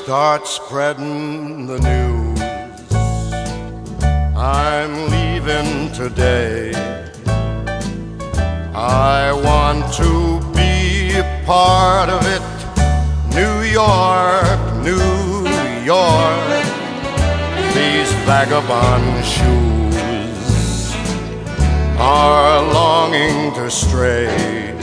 start spreading the news. I'm leaving today. I want to be a part of it. New York, New York, these vagabond shoes are longing to stray